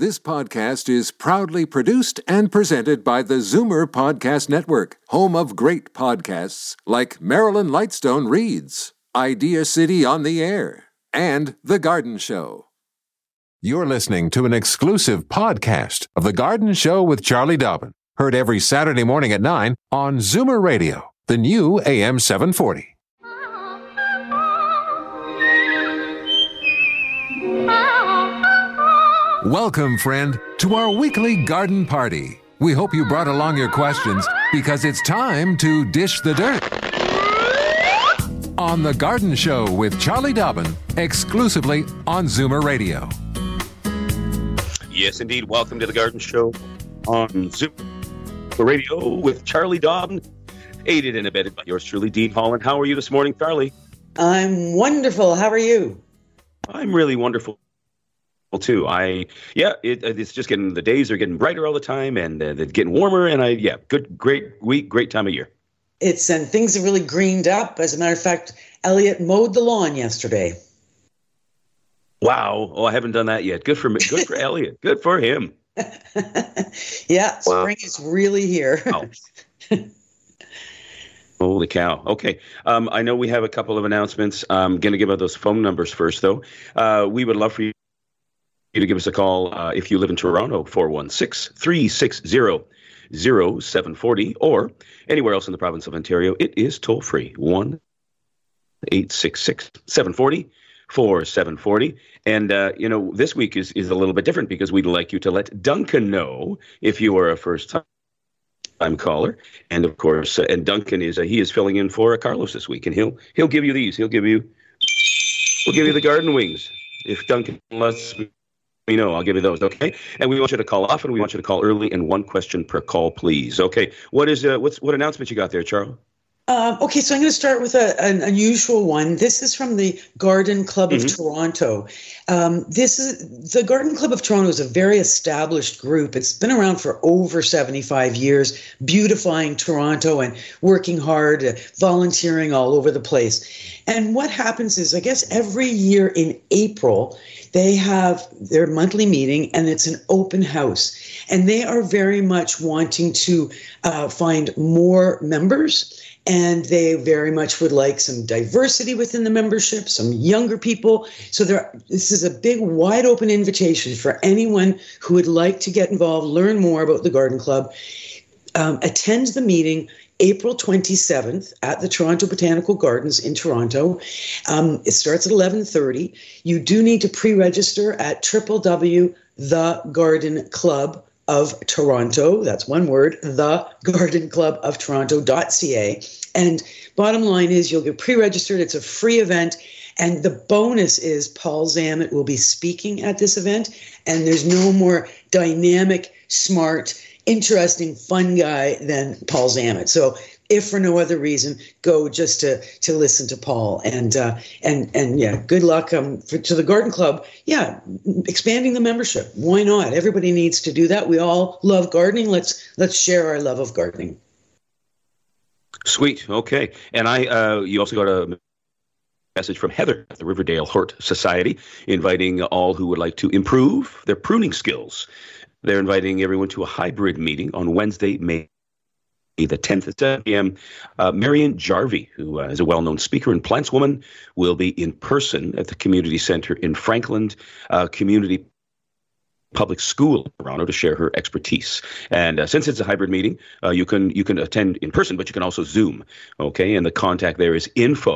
This podcast is proudly produced and presented by the Zoomer Podcast Network, home of great podcasts like Marilyn Lightstone Reads, Idea City on the Air, and The Garden Show. You're listening to an exclusive podcast of The Garden Show with Charlie Dobbin, heard every Saturday morning at 9 on Zoomer Radio, the new AM 740. Welcome, friend, to our weekly garden party. We hope you brought along your questions because it's time to dish the dirt. On The Garden Show with Charlie Dobbin, exclusively on Zoomer Radio. Yes, indeed. Welcome to The Garden Show on Zoomer Radio with Charlie Dobbin, aided and abetted by yours truly, Dean Holland. How are you this morning, Charlie? I'm wonderful. How are you? I'm really wonderful too. It's just the days are getting brighter all the time, and they're getting warmer. And great week, great time of year. And things are really greened up. As a matter of fact, Elliot mowed the lawn yesterday. Wow! Oh, I haven't done that yet. Good for me. Good for Elliot. Good for him. Yeah, spring is really here. Wow. Holy cow. Okay. I know we have a couple of announcements. I'm going to give out those phone numbers first, though. We would love for you to give us a call if you live in Toronto, 416-360-0740, or anywhere else in the province of Ontario. It is toll-free, 1-866-740-4740. And, this week is a little bit different because we'd like you to let Duncan know if you are a first-time caller. And, of course, and Duncan he is filling in for Carlos this week, and he'll give you these. We'll give you the garden wings. If Duncan lets me know, I'll give you those, okay? And we want you to call often. We want you to call early, and one question per call, please. Okay. What announcement you got there, Charles? Okay, so I'm going to start with an unusual one. This is from the Garden Club of Toronto. The Garden Club of Toronto is a very established group. It's been around for over 75 years, beautifying Toronto and working hard, volunteering all over the place. And what happens is, I guess every year in April, they have their monthly meeting, and it's an open house. And they are very much wanting to find more members. And they very much would like some diversity within the membership, some younger people. So this is a big, wide open invitation for anyone who would like to get involved, learn more about the Garden Club. Attend the meeting April 27th at the Toronto Botanical Gardens in Toronto. It starts at 11:30. You do need to pre-register at www.thegardenclub of Toronto. That's one word, thegardencluboftoronto.ca. And bottom line is you'll get pre-registered. It's a free event. And the bonus is Paul Zammit will be speaking at this event. And there's no more dynamic, smart, interesting, fun guy than Paul Zammit. So if for no other reason, go just to listen to Paul. And good luck to the Garden Club. Yeah, expanding the membership. Why not? Everybody needs to do that. We all love gardening. Let's share our love of gardening. Sweet. Okay. And you also got a message from Heather at the Riverdale Hort Society, inviting all who would like to improve their pruning skills. They're inviting everyone to a hybrid meeting on Wednesday, May the 10th at 7 p.m. Marion Jarvie, who is a well-known speaker and plantswoman, will be in person at the community center in Franklin Community Public School in Toronto to share her expertise. And since it's a hybrid meeting, you can attend in person, but you can also Zoom. Okay, and the contact there is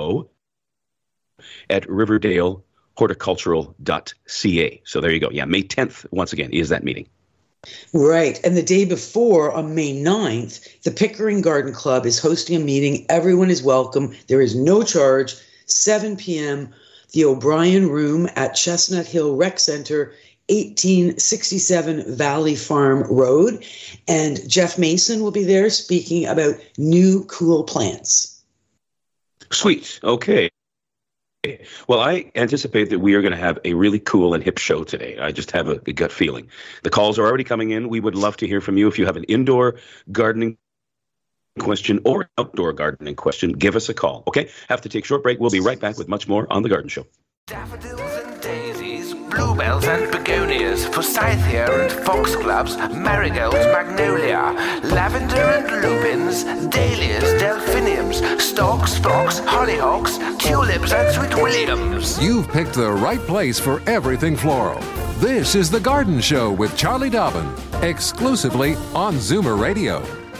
info@riverdalehorticultural.ca. So there you go. Yeah, May 10th, once again, is that meeting. Right. And the day before, on May 9th, the Pickering Garden Club is hosting a meeting. Everyone is welcome. There is no charge. 7 p.m., the O'Brien Room at Chestnut Hill Rec Center, 1867 Valley Farm Road. And Jeff Mason will be there speaking about new cool plants. Sweet. Okay. Well, I anticipate that we are going to have a really cool and hip show today. I just have a gut feeling. The calls are already coming in. We would love to hear from you. If you have an indoor gardening question or outdoor gardening question, give us a call. Okay? Have to take a short break. We'll be right back with much more on The Garden Show. Daffodils and daisies bluebells and begonias, forsythia and foxgloves, marigolds, magnolia, lavender and lupins, dahlias, delphiniums, stalks, phlox, hollyhocks, tulips and sweet williams. You've picked the right place for everything floral. This is The Garden Show with Charlie Dobbin, exclusively on Zoomer Radio.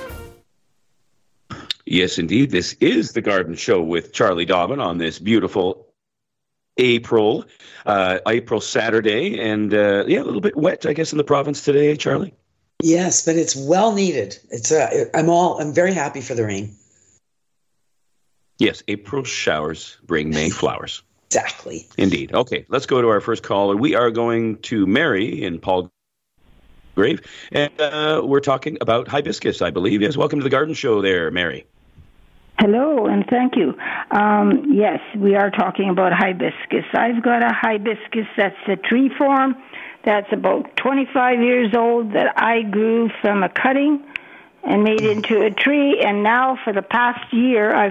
Yes, indeed. This is The Garden Show with Charlie Dobbin on this beautiful April Saturday. And, a little bit wet, I guess, in the province today, Charlie. Yes, but it's well needed. I'm very happy for the rain. Yes, April showers bring May flowers. Exactly. Indeed. Okay, let's go to our first caller. We are going to Mary in Palgrave, and we're talking about hibiscus, I believe. Yes, welcome to The Garden Show there, Mary. Hello, and thank you. Yes, we are talking about hibiscus. I've got a hibiscus that's a tree form that's about 25 years old that I grew from a cutting and made into a tree, and now for the past year, I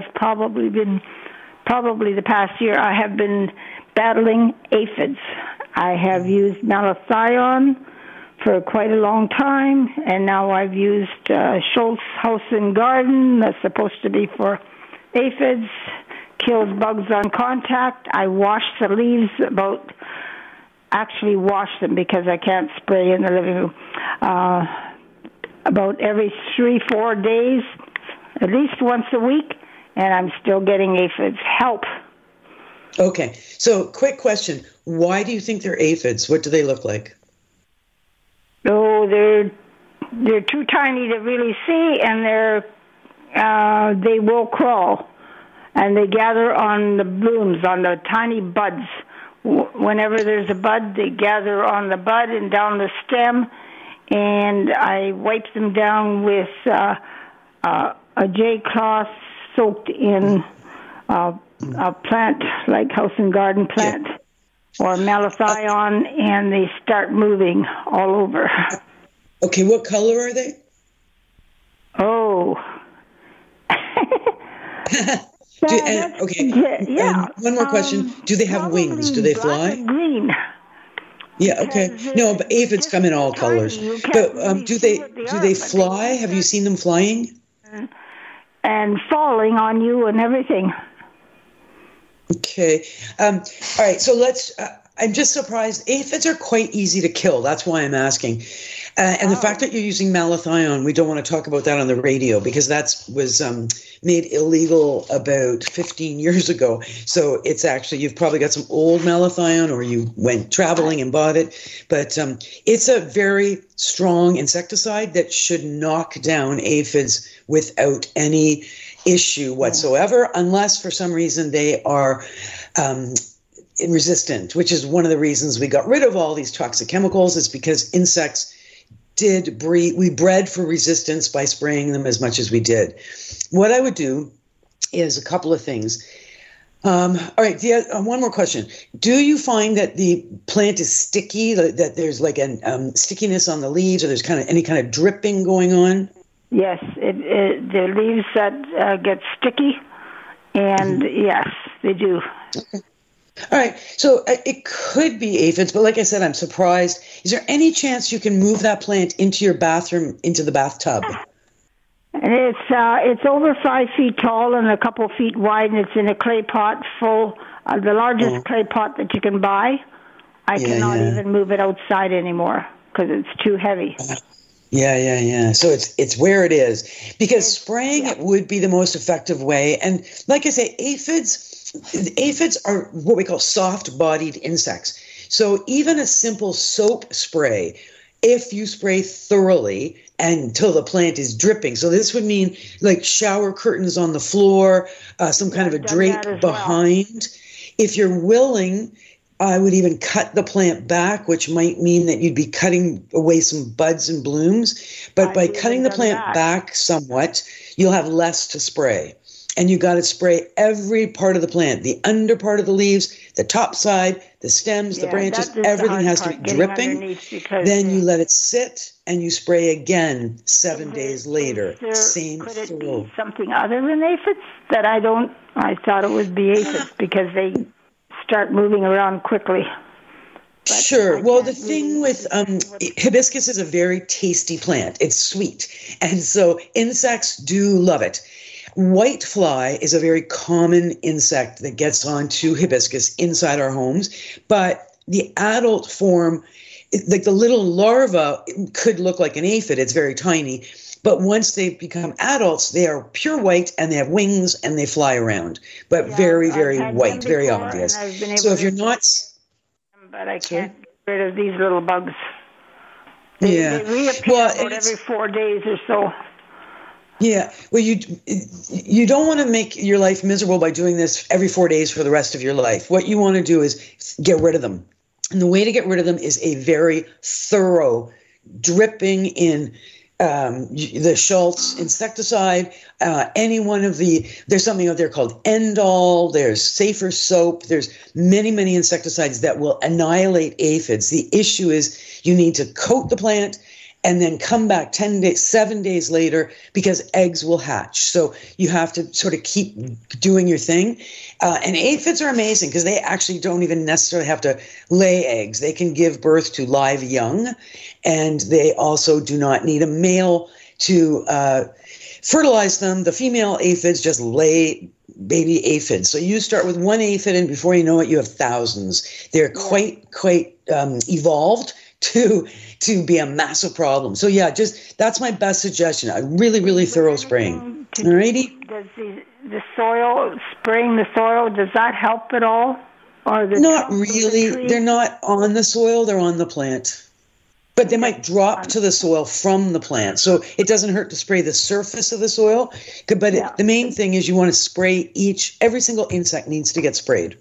have been battling aphids. I have used malathion for quite a long time, and now I've used Schultz House and Garden. That's supposed to be for aphids, kills bugs on contact. I wash the leaves wash them because I can't spray in the living room, about every 3-4 days, at least once a week, and I'm still getting aphids. Help. Okay, so quick question. Why do you think they're aphids? What do they look like? Oh, they're too tiny to really see, and they will crawl, and they gather on the blooms, on the tiny buds. Whenever there's a bud, they gather on the bud and down the stem, and I wipe them down with a J-cloth soaked in a plant, like house and garden plant, or malathion, and they start moving all over. Okay, what color are they? Oh. And one more question. Do they have wings? Do they fly? Green. Yeah, okay. No, but aphids come in all colors. But do they fly? Have you seen them flying? And falling on you and everything. Okay. All right. So I'm just surprised. Aphids are quite easy to kill. That's why I'm asking. And the fact that you're using malathion, we don't want to talk about that on the radio because that was made illegal about 15 years ago. So it's actually, you've probably got some old malathion or you went traveling and bought it. But it's a very strong insecticide that should knock down aphids without any issue whatsoever, unless for some reason they are resistant, which is one of the reasons we got rid of all these toxic chemicals, is because insects did breed. We bred for resistance by spraying them as much as we did. What I would do is a couple of things. All right, one more question. Do you find that the plant is sticky, that there's like a stickiness on the leaves, or there's any kind of dripping going on? Yes, the leaves that get sticky, and yes, they do. Okay. All right, so it could be aphids, but like I said, I'm surprised. Is there any chance you can move that plant into your bathroom, into the bathtub? It's over 5 feet tall and a couple feet wide, and it's in a clay pot full, the largest clay pot that you can buy. I cannot even move it outside anymore because it's too heavy. Yeah. So it's where it is, because spraying it would be the most effective way. And like I say, aphids are what we call soft-bodied insects. So even a simple soap spray, if you spray thoroughly until the plant is dripping. So this would mean like shower curtains on the floor, some kind of a drape behind. If you're willing, I would even cut the plant back, which might mean that you'd be cutting away some buds and blooms. But by cutting the plant back somewhat, you'll have less to spray. And you got to spray every part of the plant, the under part of the leaves, the top side, the stems, the branches, everything has to be dripping. Then you let it sit and you spray again 7 days later. Same could it be something other than aphids that I thought it would be aphids because they start moving around quickly. Sure. Well, the thing with hibiscus is a very tasty plant. It's sweet. And so insects do love it. Whitefly is a very common insect that gets onto hibiscus inside our homes. But the adult form, like the little larva, could look like an aphid. It's very tiny. But once they become adults, they are pure white and they have wings and they fly around. But very, very white, very obvious. So if you're not... But I can't get rid of these little bugs. They reappear every 4 days or so. Yeah. Well, you don't want to make your life miserable by doing this every 4 days for the rest of your life. What you want to do is get rid of them. And the way to get rid of them is a very thorough dripping in the Schultz insecticide, any one of there's something out there called Endol, there's Safer Soap, there's many, many insecticides that will annihilate aphids. The issue is you need to coat the plant and then come back 7 days later because eggs will hatch. So you have to sort of keep doing your thing. And aphids are amazing because they actually don't even necessarily have to lay eggs. They can give birth to live young, and they also do not need a male to fertilize them. The female aphids just lay baby aphids. So you start with one aphid, and before you know it, you have thousands. They're quite evolved to be a massive problem. So yeah, that's my best suggestion. A really, really thorough spraying. Alrighty. Does the soil, spraying the soil, does that help at all? Or not really. They're not on the soil, they're on the plant. But they might drop to the soil from the plant. So it doesn't hurt to spray the surface of the soil. But the main thing is you want to spray every single insect needs to get sprayed.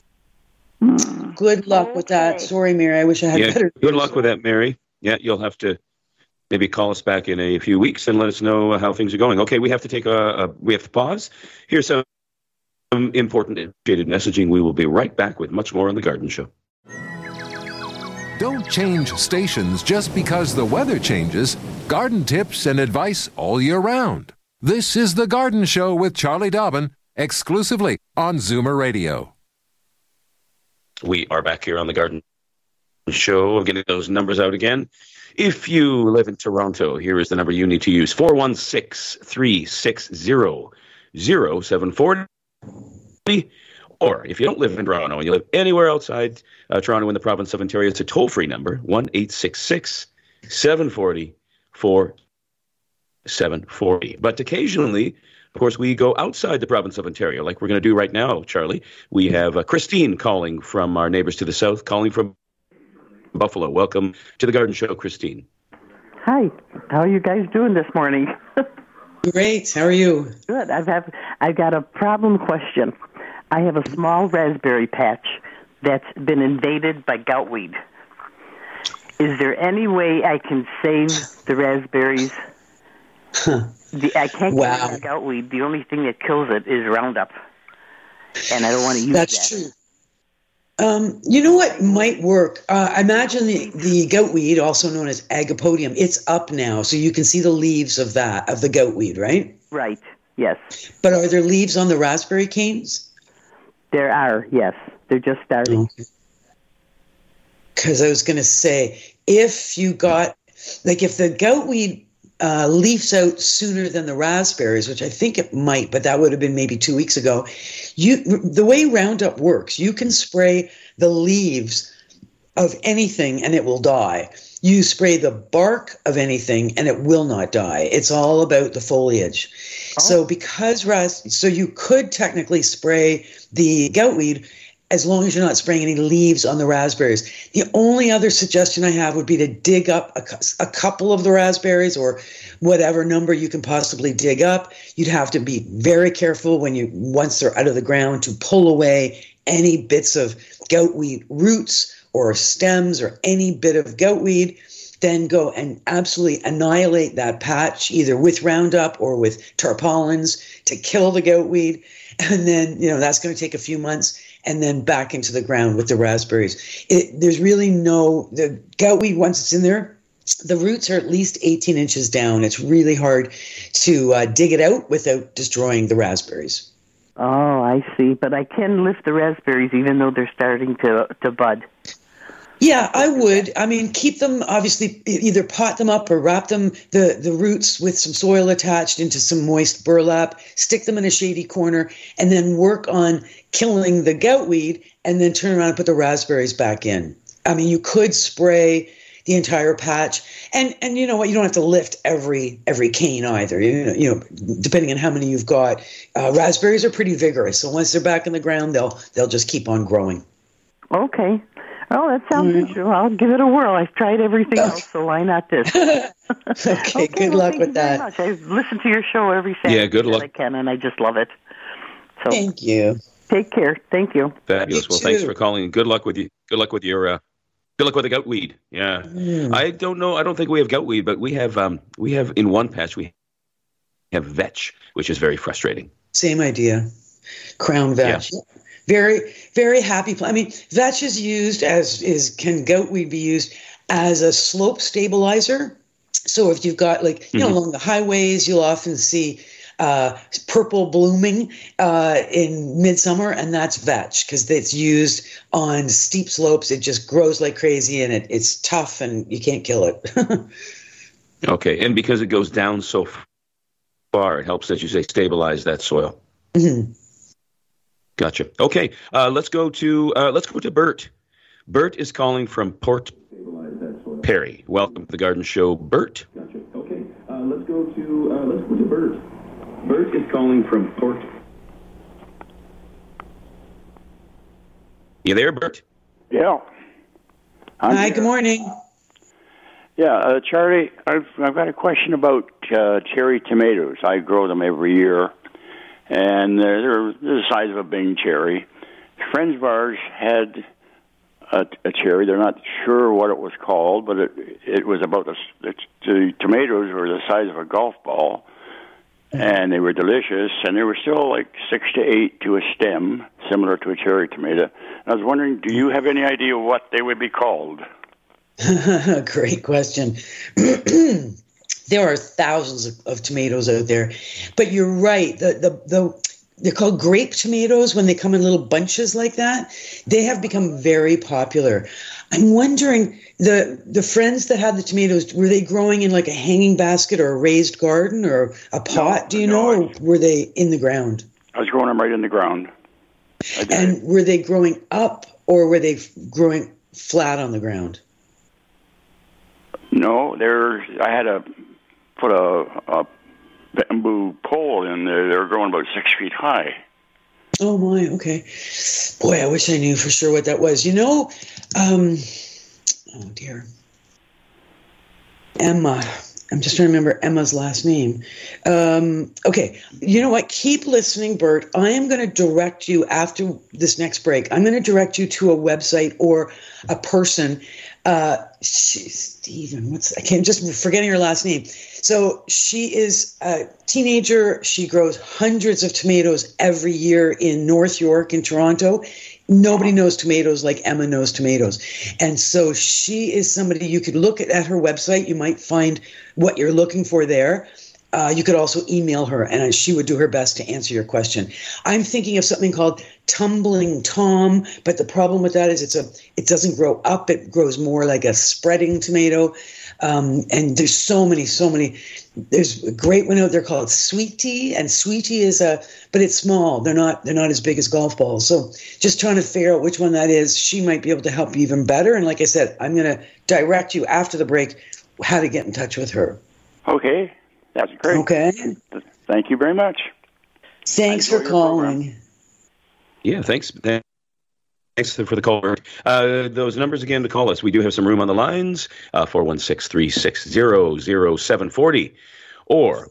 Good luck with that. Sorry, Mary. I wish I had better. Good luck with that, Mary. Yeah, you'll have to maybe call us back in a few weeks and let us know how things are going. Okay, we have to take we have to pause. Here's some important updated messaging. We will be right back with much more on The Garden Show. Don't change stations just because the weather changes. Garden tips and advice all year round. This is The Garden Show with Charlie Dobbin, exclusively on Zoomer Radio. We are back here on The Garden Show. I'm getting those numbers out again. If you live in Toronto, here is the number you need to use, 416-360-0740. Or if you don't live in Toronto and you live anywhere outside Toronto in the province of Ontario, it's a toll-free number, 1-866-740-4740. But occasionally, of course, we go outside the province of Ontario, like we're going to do right now, Charlie. We have Christine calling from our neighbors to the south, calling from Buffalo. Welcome to The Garden Show, Christine. Hi. How are you guys doing this morning? Great. How are you? Good. I've got a problem question. I have a small raspberry patch that's been invaded by goutweed. Is there any way I can save the raspberries? I can't get rid of goutweed. The only thing that kills it is Roundup. And I don't want to use that. That's true. You know what might work? Imagine the goutweed, also known as Agapodium. It's up now, so you can see the leaves of the goutweed, right? Right, yes. But are there leaves on the raspberry canes? There are, yes. They're just starting. Because I was going to say, if the goutweed leaves out sooner than the raspberries, which I think it might, but that would have been maybe 2 weeks ago. The way Roundup works, you can spray the leaves of anything and it will die. You spray the bark of anything and it will not die. It's all about the foliage. Oh. So you could technically spray the goutweed as long as you're not spraying any leaves on the raspberries. The only other suggestion I have would be to dig up a couple of the raspberries or whatever number you can possibly dig up. You'd have to be very careful once they're out of the ground to pull away any bits of goutweed roots or stems or any bit of goutweed. Then go and absolutely annihilate that patch either with Roundup or with tarpaulins to kill the goutweed. And then, that's going to take a few months. And then back into the ground with the raspberries. There's really the goutweed, once it's in there, the roots are at least 18 inches down. It's really hard to dig it out without destroying the raspberries. Oh, I see. But I can lift the raspberries even though they're starting to bud. Yeah, I would. I mean, keep them, obviously, either pot them up or wrap them, the roots with some soil attached into some moist burlap, stick them in a shady corner, and then work on killing the goutweed, and then turn around and put the raspberries back in. I mean, you could spray the entire patch, and you know what? You don't have to lift every cane either. You know, depending on how many you've got. Raspberries are pretty vigorous, so once they're back in the ground, they'll just keep on growing. Okay. Oh, that sounds interesting. I'll give it a whirl. I've tried everything else, so why not this? Okay, good luck with that. Much. I listen to your show every Saturday. Yeah, good luck. I can, and I just love it. So thank you. Take care. Thank you. Fabulous. Well, thanks for calling. Good luck with you. Good luck with your. Good luck with the goutweed. Yeah, I don't know. I don't think we have goutweed, but we have in one patch we have vetch, which is very frustrating. Same idea. Crown vetch. Yeah. Very, very happy. I mean, vetch is used can goutweed be used as a slope stabilizer? So if you've got along the highways, you'll often see purple blooming in midsummer, and that's vetch because it's used on steep slopes. It just grows like crazy, and it's tough, and you can't kill it. Okay, and because it goes down so far, it helps, as you say, stabilize that soil. Mm-hmm. Gotcha. Okay, let's go to Bert. Bert is calling from Port Perry. Welcome to the Garden Show, Bert. Gotcha. Okay, let's go to Bert. Bert is calling from Port. You there, Bert? Yeah. Hi. Good morning. Yeah, Charlie, I've got a question about cherry tomatoes. I grow them every year, and they're the size of a Bing cherry. Friends of ours had a cherry. They're not sure what it was called, but it was about the tomatoes were the size of a golf ball, and they were delicious, and they were still like 6 to 8 to a stem, similar to a cherry tomato. And I was wondering, do you have any idea what they would be called? Great question. There are thousands of tomatoes out there, but you're right. They're called grape tomatoes when they come in little bunches like that. They have become very popular. I'm wondering, the friends that had the tomatoes, were they growing in like a hanging basket or a raised garden or a pot? Do you know, or were they in the ground? I was growing them right in the ground. And were they growing up or were they growing flat on the ground? No, I had to put a bamboo pole in there. They were growing about 6 feet high. Oh my, okay. Boy, I wish I knew for sure what that was. You know, oh dear. Emma. I'm just trying to remember Emma's last name. Okay, you know what? Keep listening, Bert. I am going to direct you after this next break. I'm going to direct you to a website or a person. Stephen, I can't just forgetting her last name. So she is a teenager. She grows hundreds of tomatoes every year in North York in Toronto. Nobody knows tomatoes like Emma knows tomatoes. And so she is somebody you could look at her website. You might find what you're looking for there. You could also email her, and she would do her best to answer your question. I'm thinking of something called Tumbling Tom, but the problem with that is it doesn't grow up. It grows more like a spreading tomato. And there's so many. There's a great one out there called Sweetie, and Sweetie but it's small. They're not as big as golf balls. So just trying to figure out which one that is. She might be able to help you even better. And like I said, I'm going to direct you after the break how to get in touch with her. Okay. That's great. Okay. Thank you very much. Thanks for calling. Yeah, thanks. Thanks for the call, Bert. Those numbers again to call us. We do have some room on the lines, 416-360-0740 or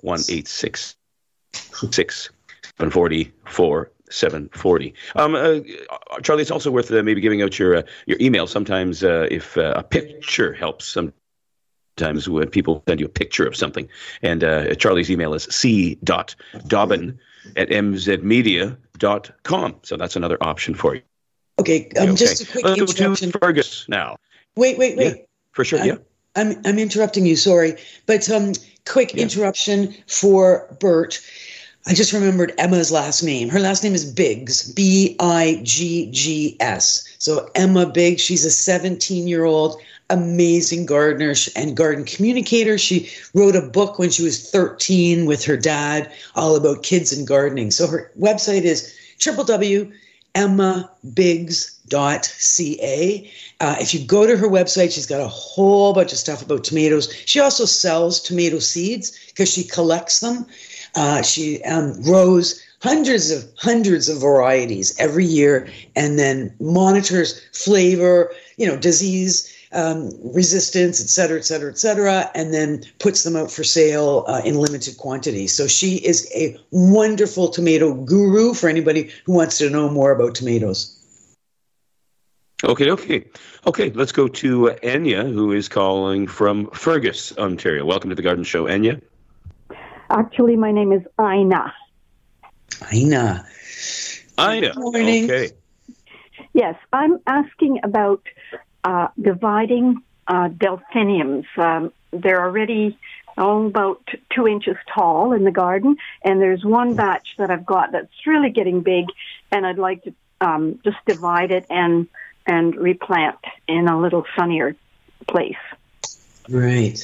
1-866-740-4740. Charlie, it's also worth maybe giving out your email. Sometimes if a picture helps, sometimes when people send you a picture of something. And Charlie's email is c.dobbin@mzmedia.com. So that's another option for you. Okay, just a quick introduction. To Fergus now. Wait. Yeah, for sure, yeah. I'm interrupting you, sorry. But quick interruption for Bert. I just remembered Emma's last name. Her last name is Biggs, Biggs. So Emma Biggs, she's a 17-year-old amazing gardener and garden communicator. She wrote a book when she was 13 with her dad all about kids and gardening. So her website is www.emmabiggs.ca. If you go to her website, she's got a whole bunch of stuff about tomatoes. She also sells tomato seeds because she collects them. She grows hundreds of varieties every year, and then monitors flavor, disease, resistance, et cetera, and then puts them out for sale in limited quantities. So she is a wonderful tomato guru for anybody who wants to know more about tomatoes. Okay. Let's go to Anya, who is calling from Fergus, Ontario. Welcome to the Garden Show, Anya. Actually, my name is Ina. Ina. Good morning. Okay. Yes, I'm asking about dividing delphiniums. They're already about 2 inches tall in the garden, and there's one batch that I've got that's really getting big, and I'd like to just divide it and replant in a little sunnier place. Right.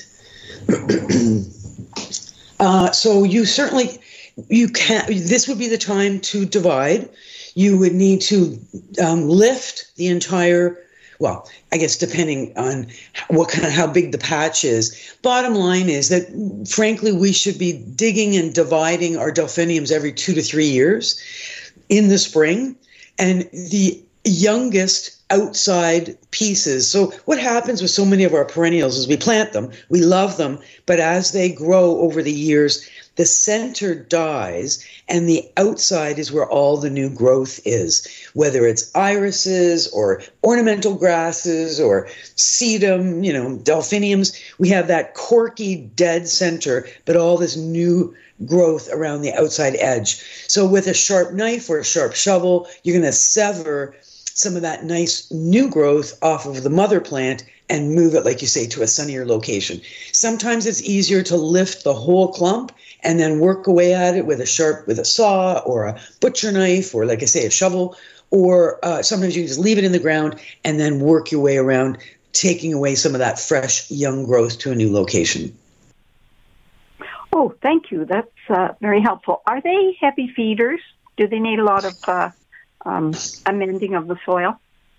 So you can. This would be the time to divide. You would need to lift the entire. Well, I guess depending on how big the patch is. Bottom line is that, frankly, we should be digging and dividing our delphiniums every 2 to 3 years in the spring, and the youngest outside pieces. So what happens with so many of our perennials is we plant them, we love them, but as they grow over the years, the center dies and the outside is where all the new growth is, whether it's irises or ornamental grasses or sedum, delphiniums. We have that corky dead center, but all this new growth around the outside edge. So with a sharp knife or a sharp shovel, you're going to sever some of that nice new growth off of the mother plant and move it, like you say, to a sunnier location. Sometimes it's easier to lift the whole clump and then work away at it with a saw or a butcher knife or, like I say, a shovel. Or sometimes you can just leave it in the ground and then work your way around, taking away some of that fresh young growth to a new location. Oh, thank you. That's very helpful. Are they heavy feeders? Do they need a lot of amending of the soil?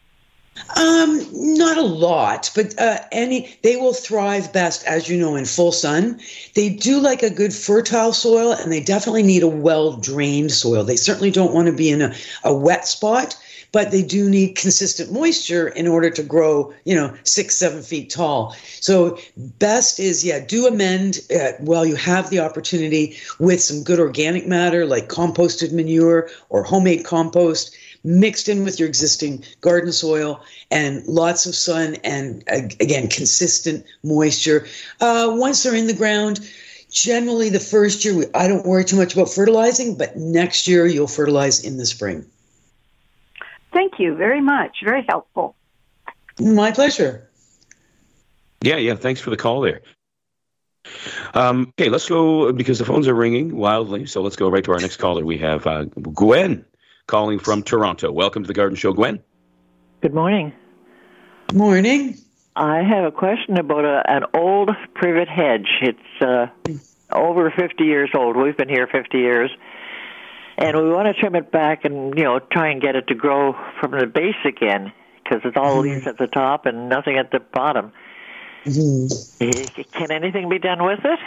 Not a lot, but they will thrive best, as you know, in full sun. They do like a good fertile soil, and they definitely need a well-drained soil. They certainly don't want to be in a wet spot, but they do need consistent moisture in order to grow, 6-7 feet tall. So best is, do amend while you have the opportunity with some good organic matter like composted manure or homemade compost, mixed in with your existing garden soil, and lots of sun and, again, consistent moisture. Once they're in the ground, generally the first year, I don't worry too much about fertilizing, but next year you'll fertilize in the spring. Thank you very much. Very helpful. My pleasure. Yeah. Thanks for the call there. Okay, let's go, because the phones are ringing wildly, so let's go right to our next caller. We have Gwen calling from Toronto. Welcome to the Garden Show, Gwen. Good morning. Morning. I have a question about an old privet hedge. It's over 50 years old. We've been here 50 years. And we want to trim it back and, try and get it to grow from the base again, because it's all leaves at the top and nothing at the bottom. Mm-hmm. Can anything be done with it?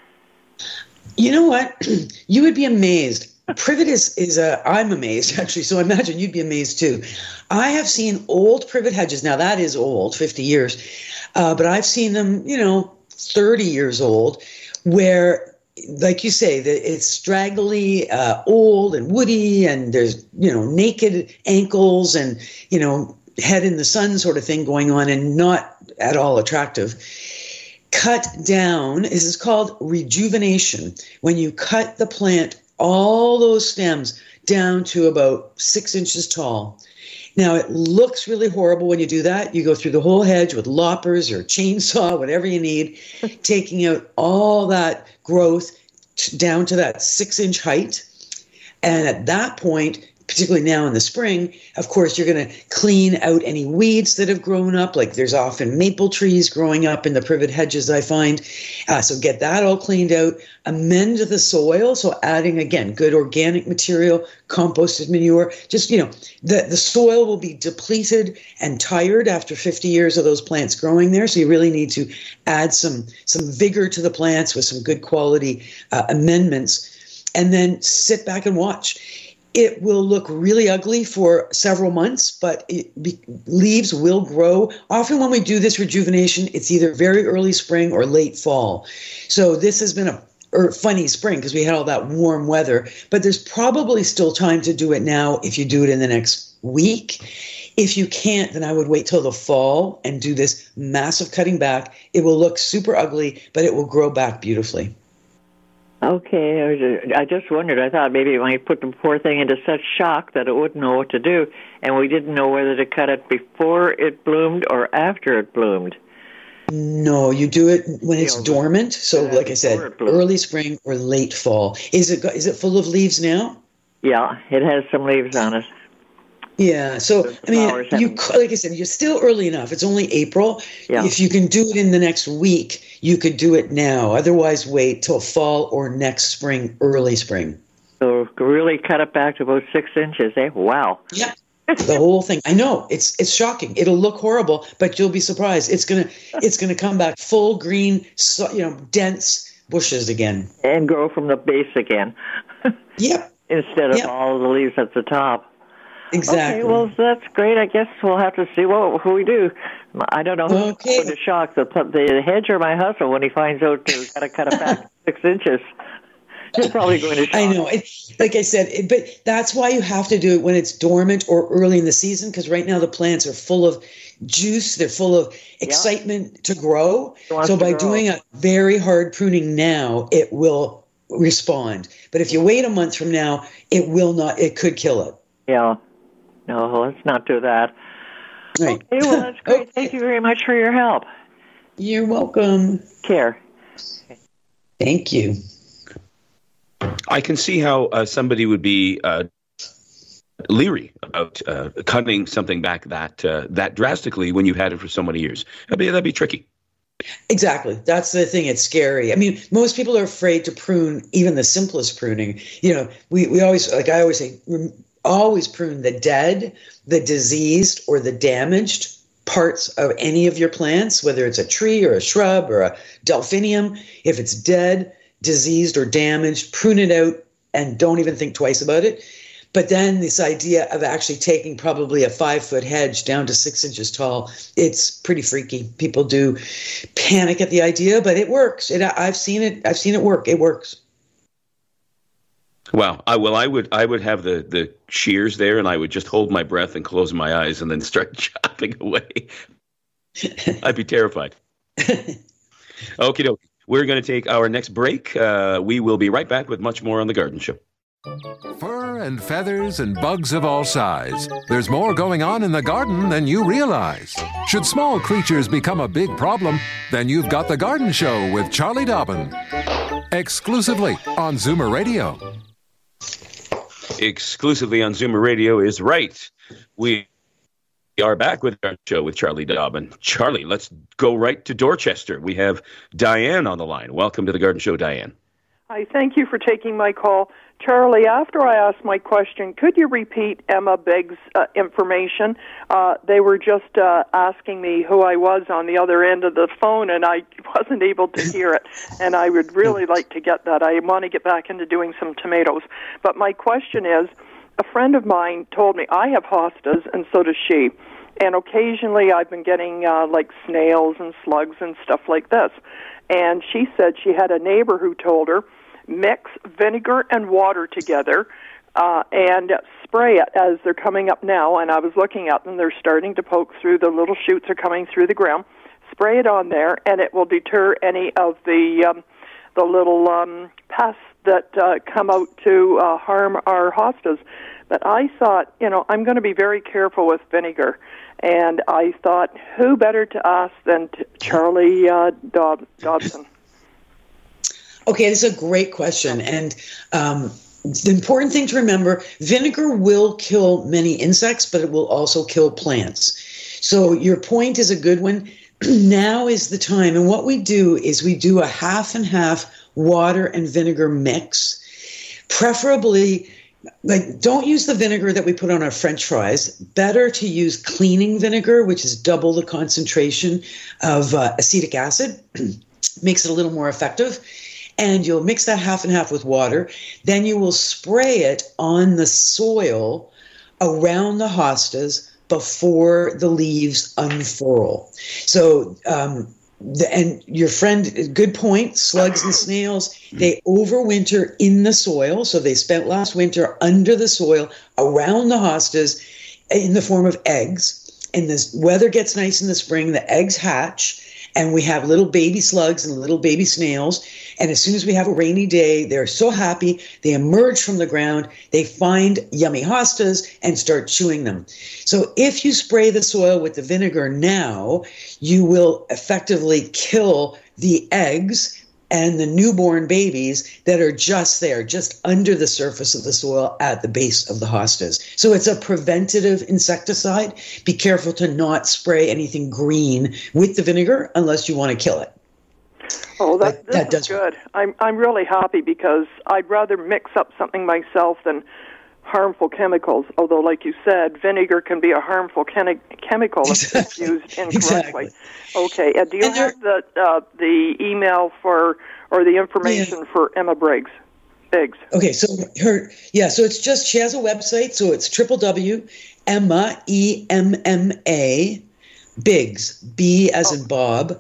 You know what? You would be amazed. Privet I'm amazed, actually, so I imagine you'd be amazed too. I have seen old privet hedges. Now, that is old, 50 years. But I've seen them, 30 years old, where, like you say, it's straggly, old and woody, and there's, naked ankles and, head in the sun sort of thing going on, and not at all attractive. Cut down, this is called rejuvenation. When you cut the plant, all those stems down to about 6 inches tall. Now, it looks really horrible when you do that. You go through the whole hedge with loppers or chainsaw, whatever you need, taking out all that growth down to that 6-inch height. And at that point, particularly now in the spring, of course, you're going to clean out any weeds that have grown up. Like there's often maple trees growing up in the privet hedges, I find. So get that all cleaned out, amend the soil. So adding, again, good organic material, composted manure. Just, the soil will be depleted and tired after 50 years of those plants growing there. So you really need to add some vigor to the plants with some good quality amendments, and then sit back and watch. It will look really ugly for several months, but leaves will grow. Often when we do this rejuvenation, it's either very early spring or late fall. So this has been a funny spring because we had all that warm weather, but there's probably still time to do it now if you do it in the next week. If you can't, then I would wait till the fall and do this massive cutting back. It will look super ugly, but it will grow back beautifully. Okay, I just wondered. I thought maybe when I put the poor thing into such shock that it wouldn't know what to do, and we didn't know whether to cut it before it bloomed or after it bloomed. No, you do it when it's dormant. So, like I said, early spring or late fall. Is it full of leaves now? Yeah, it has some leaves on it. Yeah, so like I said, you're still early enough. It's only April. Yeah. If you can do it in the next week, you could do it now. Otherwise, wait till fall or next spring, early spring. So really cut it back to about 6 inches, eh? Wow. Yeah, the whole thing. I know it's shocking. It'll look horrible, but you'll be surprised. It's gonna come back full green, dense bushes again, and grow from the base again. Yep. Instead of all the leaves at the top. Exactly. Okay, well, that's great. I guess we'll have to see what we do. I don't know who's going to shock, the hedge or my husband, when he finds out we've got to cut it back 6 inches. He's probably going to shock. I know. Like I said, but that's why you have to do it when it's dormant or early in the season, because right now the plants are full of juice. They're full of excitement to grow. So by doing a very hard pruning now, it will respond. But if you wait a month from now, it will not. It could kill it. Yeah. No, let's not do that. Right. Okay, well, that's great. Okay. Thank you very much for your help. You're welcome. Care. Thank you. I can see how somebody would be leery about cutting something back that drastically when you've had it for so many years. That'd be tricky. Exactly. That's the thing. It's scary. I mean, most people are afraid to prune even the simplest pruning. We always, like I always say, always prune the dead, the diseased, or the damaged parts of any of your plants, whether it's a tree or a shrub or a delphinium. If it's dead, diseased, or damaged, prune it out and don't even think twice about it. But then this idea of actually taking probably a 5-foot hedge down to 6 inches tall, it's pretty freaky. People do panic at the idea, but it works. I've seen it work. It works. Wow. I would have the shears there, and I would just hold my breath and close my eyes and then start chopping away. I'd be terrified. Okie dokie. We're going to take our next break. We will be right back with much more on The Garden Show. Fur and feathers and bugs of all size. There's more going on in the garden than you realize. Should small creatures become a big problem, then you've got The Garden Show with Charlie Dobbin. Exclusively on Zoomer Radio. Exclusively on Zoomer Radio is right. We are back with our show with Charlie Dobbin. Charlie, let's go right to Dorchester. We have Diane on the line. Welcome to The Garden Show, Diane. Hi, thank you for taking my call. Charlie, after I asked my question, could you repeat Emma Begg's information? They were just asking me who I was on the other end of the phone, and I wasn't able to hear it. And I would really like to get that. I want to get back into doing some tomatoes. But my question is, a friend of mine told me I have hostas, and so does she. And occasionally I've been getting like snails and slugs and stuff like this. And she said she had a neighbor who told her, mix vinegar and water together and spray it as they're coming up now. And I was looking at them. They're starting to poke through. The little shoots are coming through the ground. Spray it on there, and it will deter any of the little pests that come out to harm our hostas. But I thought, I'm going to be very careful with vinegar. And I thought, who better to ask than Charlie Dobson? Okay, this is a great question. And the important thing to remember, vinegar will kill many insects, but it will also kill plants. So your point is a good one. Now is the time. And what we do is we do a half and half water and vinegar mix. Preferably, like, don't use the vinegar that we put on our French fries. Better to use cleaning vinegar, which is double the concentration of acetic acid. Makes it a little more effective. And you'll mix that half and half with water. Then you will spray it on the soil around the hostas before the leaves unfurl. So, and your friend, good point, slugs and snails, they overwinter in the soil. So they spent last winter under the soil around the hostas in the form of eggs. And the weather gets nice in the spring, the eggs hatch, and we have little baby slugs and little baby snails. And as soon as we have a rainy day, they're so happy. They emerge from the ground. They find yummy hostas and start chewing them. So if you spray the soil with the vinegar now, you will effectively kill the eggs and the newborn babies that are just there, just under the surface of the soil at the base of the hostas. So it's a preventative insecticide. Be careful to not spray anything green with the vinegar unless you want to kill it. Oh, that is good. I'm really happy because I'd rather mix up something myself than harmful chemicals. Although, like you said, vinegar can be a harmful chemical if it's used incorrectly. Exactly. Okay. Do you have the email for or the information for Emma Biggs? Okay. So so it's just, she has a website. So it's www.emma, EMMA, Biggs, B as in Bob,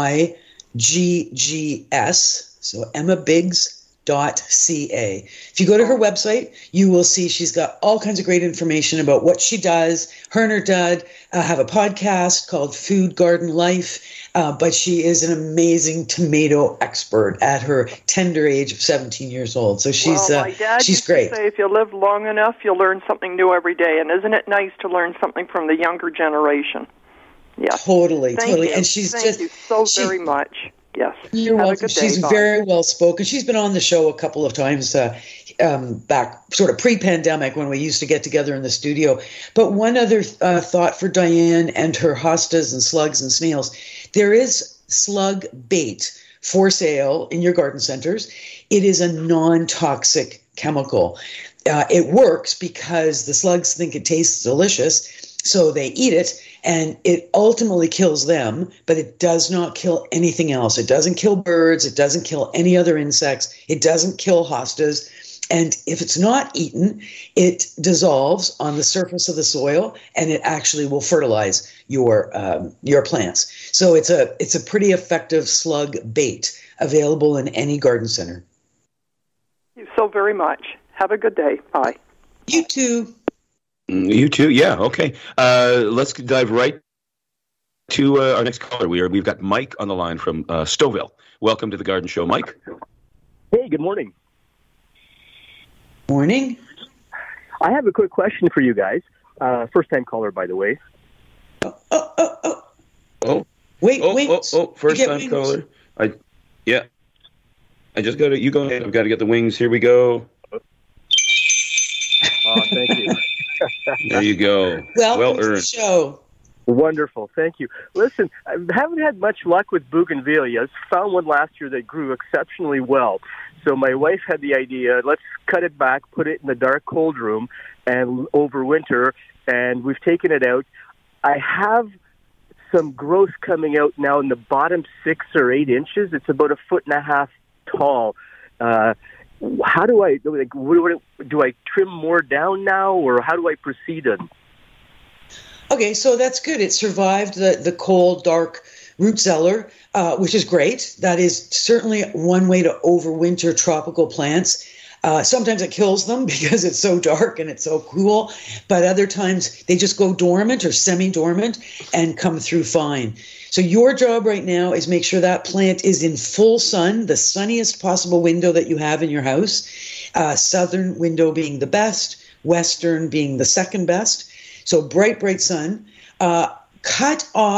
IGGS, so emmabiggs.ca. If you go to her website, you will see she's got all kinds of great information about what she does. Her and her dad have a podcast called Food Garden Life, but she is an amazing tomato expert at her tender age of 17 years old. So she's my dad she's used great. To say, if you live long enough, you'll learn something new every day. And isn't it nice to learn something from the younger generation? Yes. Totally. Thank you. And she's Thank you so very much. Yes. You're welcome. She's very well spoken. She's been on the show a couple of times back sort of pre-pandemic when we used to get together in the studio. But one other thought for Diane and her hostas and slugs and snails. There is slug bait for sale in your garden centers. It is a non-toxic chemical. It works because the slugs think it tastes delicious, so they eat it, and it ultimately kills them, but it does not kill anything else. It doesn't kill birds. It doesn't kill any other insects. It doesn't kill hostas. And if it's not eaten, it dissolves on the surface of the soil, and it actually will fertilize your plants. So it's a pretty effective slug bait available in any garden center. Thank you so very much. Have a good day. Bye. You too. You too. Yeah. Okay. Let's dive right to our next caller. We've got Mike on the line from Stouffville. Welcome to the Garden Show, Mike. Hey. Good morning. Morning. I have a quick question for you guys. First-time caller, by the way. Wait. First-time caller. I just got to. You go ahead. I've got to get the wings. Here we go. Oh, thank you. There you go. Well earned. To the show. Wonderful. Thank you. Listen, I haven't had much luck with bougainvilleas. Found one last year that grew exceptionally well. So my wife had the idea, let's cut it back, put it in the dark, cold room, and overwinter, and we've taken it out. I have some growth coming out now in the bottom 6 or 8 inches. It's about 1.5 feet tall. How do I do I trim more down now, or how do I proceed in? Okay, so that's good. It survived the cold, dark root cellar, which is great. That is certainly one way to overwinter tropical plants. Sometimes it kills them because it's so dark and it's so cool, but other times they just go dormant or semi-dormant and come through fine. So your job right now is make sure that plant is in full sun, the sunniest possible window that you have in your house, southern window being the best, western being the second best. So bright, bright sun. Cut off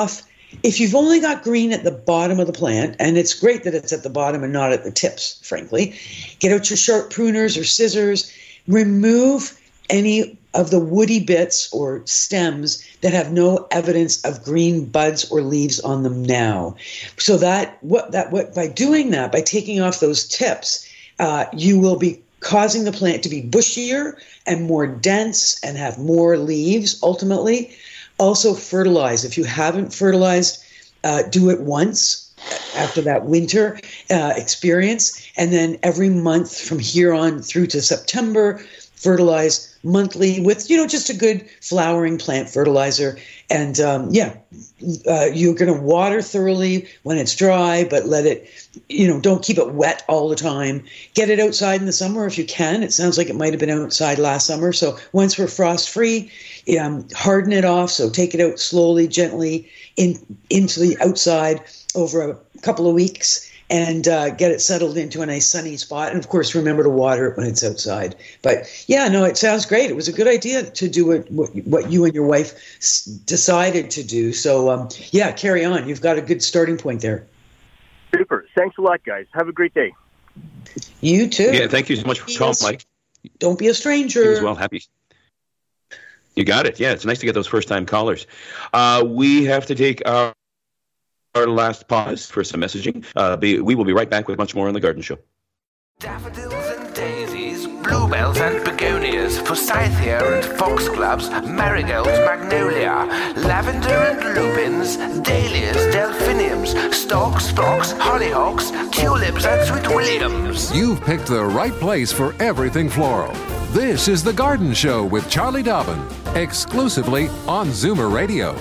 If you've only got green at the bottom of the plant, and it's great that it's at the bottom and not at the tips, frankly, get out your sharp pruners or scissors, remove any of the woody bits or stems that have no evidence of green buds or leaves on them now. So by doing that, by taking off those tips, you will be causing the plant to be bushier and more dense and have more leaves ultimately. Also fertilize. If you haven't fertilized, do it once after that winter experience. And then every month from here on through to September, fertilize monthly with, just a good flowering plant fertilizer. And you're going to water thoroughly when it's dry, but let it, don't keep it wet all the time. Get it outside in the summer if you can. It sounds like it might have been outside last summer. So once we're frost free, harden it off. So take it out slowly, gently into the outside over a couple of weeks. And get it settled into a nice sunny spot. And, of course, remember to water it when it's outside. But, it sounds great. It was a good idea to do what you and your wife decided to do. So, carry on. You've got a good starting point there. Super. Thanks a lot, guys. Have a great day. You too. Yeah, thank you so much for calling, Mike. Don't be a stranger. You as well. Happy. You got it. Yeah, it's nice to get those first-time callers. We have to take our last pause for some messaging. We will be right back with much more on The Garden Show. Daffodils and daisies, bluebells and begonias, forsythia and foxgloves, marigolds, magnolia, lavender and lupins, dahlias, delphiniums, stalks, phlox, hollyhocks, tulips and sweet williams. You've picked the right place for everything floral. This is The Garden Show with Charlie Dobbin, exclusively on Zoomer Radio.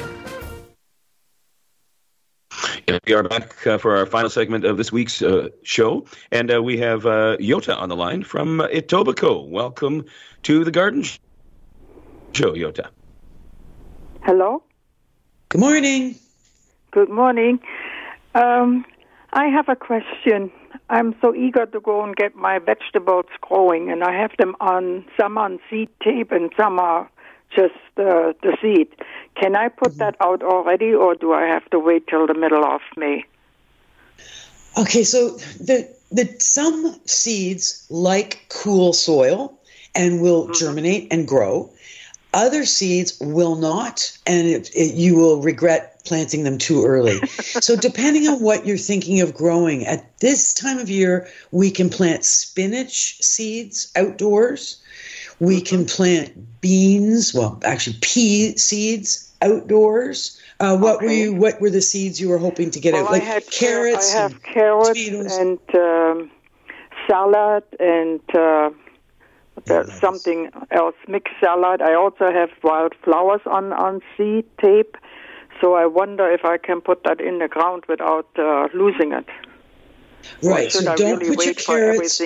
We are back for our final segment of this week's show, and we have Yota on the line from Etobicoke. Welcome to the Garden Show, Yota. Hello? Good morning. Good morning. I have a question. I'm so eager to go and get my vegetables growing, and I have them some on seed tape and some are just the seed. Can I put that out already, or do I have to wait till the middle of May? Okay, so some seeds like cool soil and will germinate and grow. Other seeds will not, and you will regret planting them too early. So depending on what you're thinking of growing, at this time of year, we can plant spinach seeds outdoors. We can plant beans, pea seeds outdoors. What were the seeds you were hoping to get out? Like carrots. I have carrots tomatoes. And salad and there's something else, mixed salad. I also have wildflowers on seed tape. So I wonder if I can put that in the ground without losing it. Right. So don't put your carrots.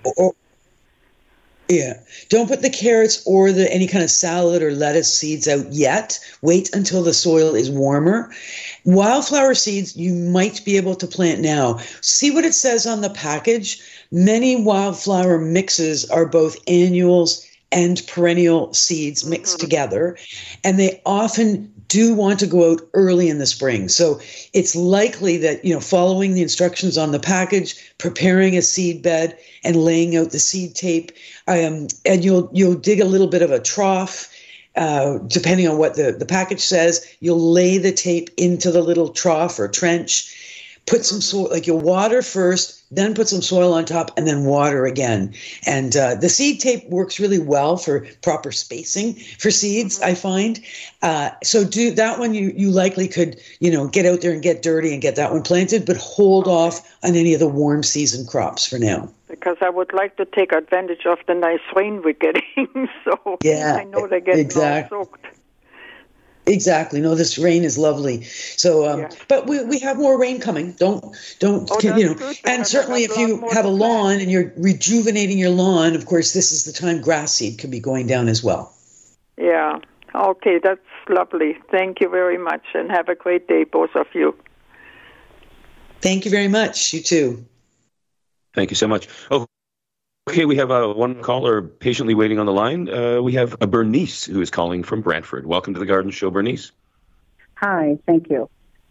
Don't put the carrots or any kind of salad or lettuce seeds out yet. Wait until the soil is warmer. Wildflower seeds you might be able to plant now. See what it says on the package. Many wildflower mixes are both annuals and perennial seeds mixed together, and they often do want to go out early in the spring. So it's likely that, following the instructions on the package, preparing a seed bed and laying out the seed tape, and you'll dig a little bit of a trough, depending on what the package says. You'll lay the tape into the little trough or trench, put some soil, you'll water first, then put some soil on top, and then water again. And the seed tape works really well for proper spacing for seeds, I find. So do that one. You likely could, get out there and get dirty and get that one planted, but hold off on any of the warm season crops for now. Because I would like to take advantage of the nice rain we're getting. So I know they get all soaked. Exactly. No, this rain is lovely. So, but we have more rain coming. Don't and certainly if you have a lawn and you're rejuvenating your lawn, of course, this is the time grass seed could be going down as well. Yeah. Okay. That's lovely. Thank you very much, and have a great day, both of you. Thank you very much. You too. Thank you so much. Okay, we have one caller patiently waiting on the line. We have a Bernice who is calling from Brantford. Welcome to the Garden Show, Bernice. Hi, thank you.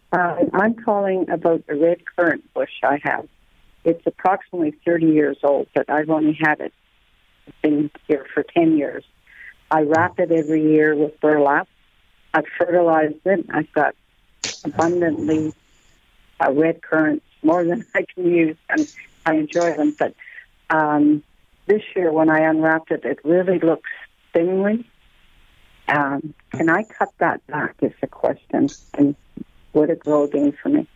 I'm calling about the red currant bush I have. It's approximately 30 years old, but I've only had it. It's been here for 10 years. I wrap it every year with burlap. I've fertilized it. I've got abundantly red currants, more than I can use, and I enjoy them. But this year, when I unwrapped it, it really looks thinly. Can I cut that back is the question, and would it grow again for me?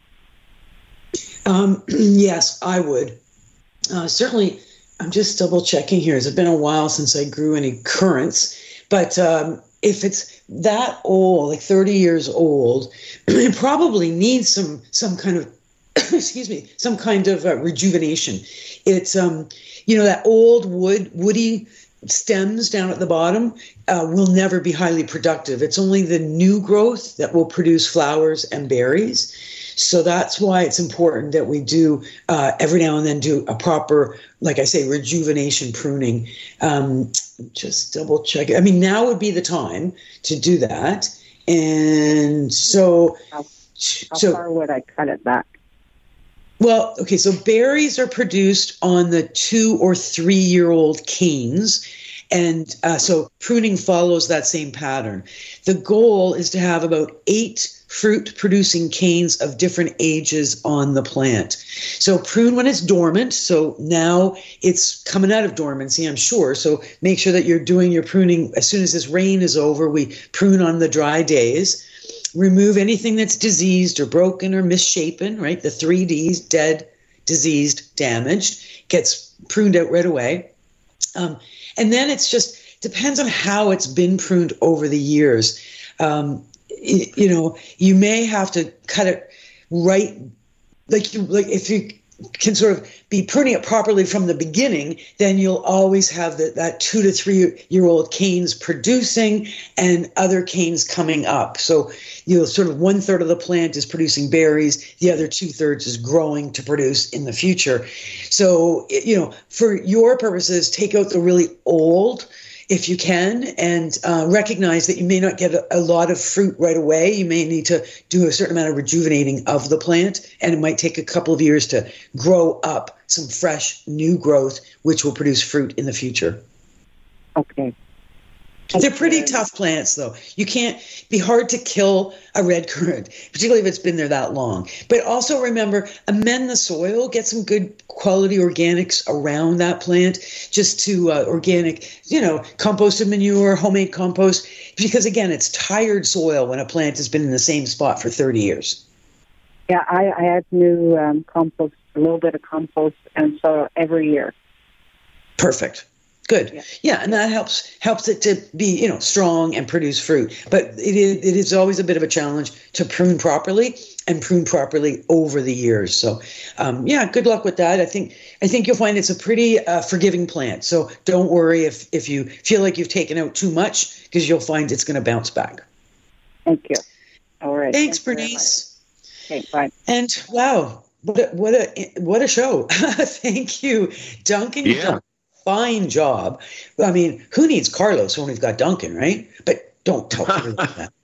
Yes, I would. Certainly, I'm just double checking here. It's been a while since I grew any currants, but if it's that old, like 30 years old, it probably needs some kind of some kind of rejuvenation. It's that old woody stems down at the bottom will never be highly productive. It's only the new growth that will produce flowers and berries. So that's why it's important that we do every now and then do a proper, like I say, rejuvenation pruning. Just double check it. I mean, now would be the time to do that. And so, how far would I cut it back? Well, okay, so berries are produced on the 2 or 3 year old canes. And so pruning follows that same pattern. The goal is to have about 8 fruit-producing canes of different ages on the plant. So prune when it's dormant. So now it's coming out of dormancy, I'm sure. So make sure that you're doing your pruning as soon as this rain is over. We prune on the dry days. Remove anything that's diseased or broken or misshapen, right? The 3 Ds, dead, diseased, damaged, gets pruned out right away. And then it's just depends on how it's been pruned over the years. You may have to cut it right, like if you can sort of be pruning it properly from the beginning, then you'll always have that 2 to 3 year old canes producing and other canes coming up. So you'll sort of 1/3 of the plant is producing berries, the other 2/3 is growing to produce in the future. So, for your purposes, take out the really old if you can, and recognize that you may not get a lot of fruit right away. You may need to do a certain amount of rejuvenating of the plant, and it might take a couple of years to grow up some fresh new growth, which will produce fruit in the future. Okay. They're pretty tough plants, though. You can't be hard to kill a red currant, particularly if it's been there that long. But also remember, amend the soil, get some good quality organics around that plant, just to organic, composted manure, homemade compost, because again, it's tired soil when a plant has been in the same spot for 30 years. Yeah, I add new compost, a little bit of compost, and so every year. Perfect. Good. Yeah, and that helps it to be, strong and produce fruit. But it is always a bit of a challenge to prune properly and prune properly over the years. So, good luck with that. I think you'll find it's a pretty forgiving plant. So don't worry if you feel like you've taken out too much, because you'll find it's going to bounce back. Thank you. All right. Thanks, Bernice. Okay, bye. And wow, what a show! Thank you, Duncan. Yeah. Fine job. I mean, who needs Carlos when we've got Duncan, right? But don't tell him that.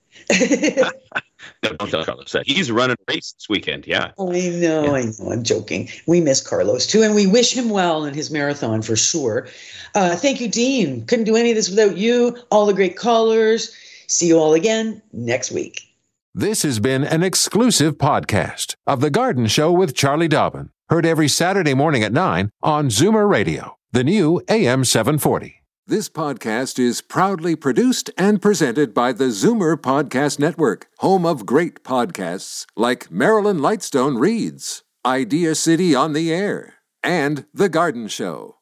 No, don't tell Carlos that. He's running a race this weekend, yeah. I know, I'm joking. We miss Carlos, too, and we wish him well in his marathon for sure. Thank you, Dean. Couldn't do any of this without you, all the great callers. See you all again next week. This has been an exclusive podcast of The Garden Show with Charlie Dobbin. Heard every Saturday morning at 9 on Zoomer Radio, the new AM 740. This podcast is proudly produced and presented by the Zoomer Podcast Network, home of great podcasts like Marilyn Lightstone Reads, Idea City on the Air, and The Garden Show.